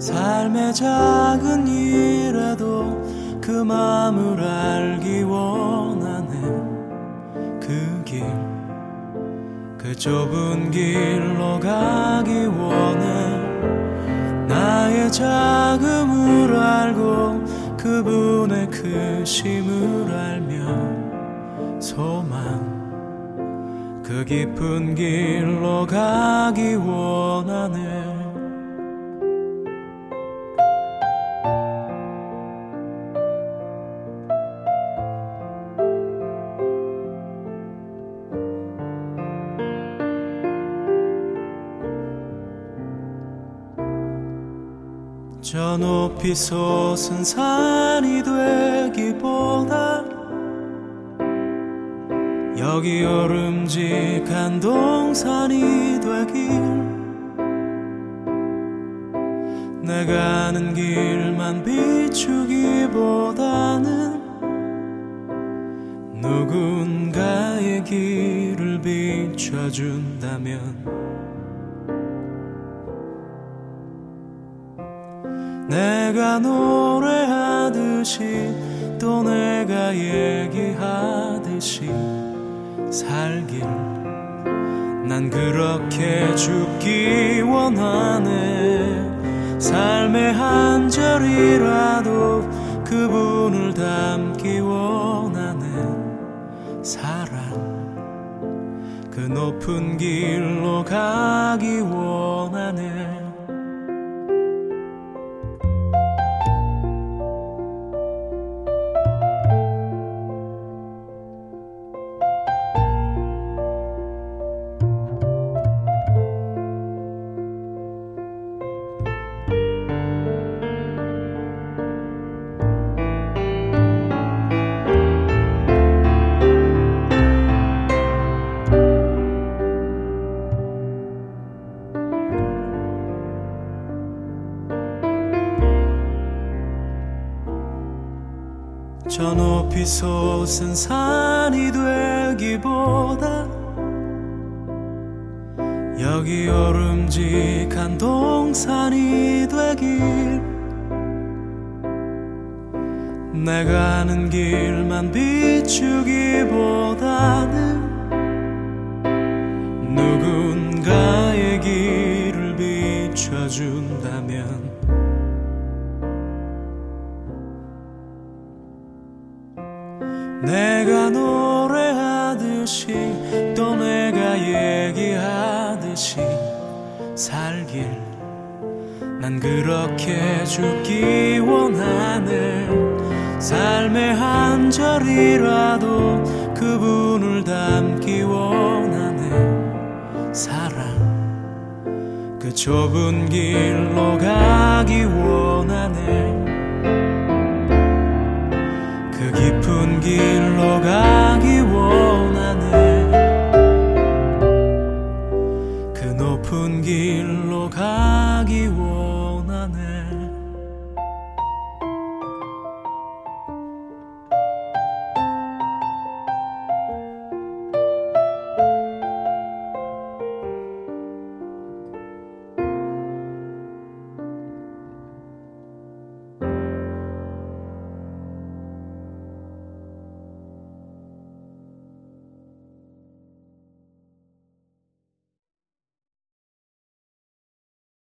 삶의 작은 일에도 그 마음을 알기 원하네. 그 길, 그 좁은 길로 가기 원해. 나의 작음을 알고 그분의 크심을 알며 소망, 그 깊은 길로 가기 원하네. 저 높이 솟은 산이 되기보다 여기 오름직한 동산이 되길, 내가 아는 길만 비추기보다는 누군가의 길을 비춰준다면 내가 노래하듯이 또 내가 얘기하듯이 살길, 난 그렇게 죽기 원하네. 삶의 한 절이라도 그분을 담기 원하네. 사랑, 그 높은 길로 가기 원하네. 저 높이 솟은 산이 되기보다 여기 오름직한 동산이 되길, 내가 아는 길만 비추기보다는 누군가의 길을 비춰준다면 내가 노래하듯이 또 내가 얘기하듯이 살길, 난 그렇게 죽기 원하네. 삶의 한 절이라도 그분을 담기 원하네. 사랑, 그 좁은 길로 가기 원하네. 그 깊은 길로 가기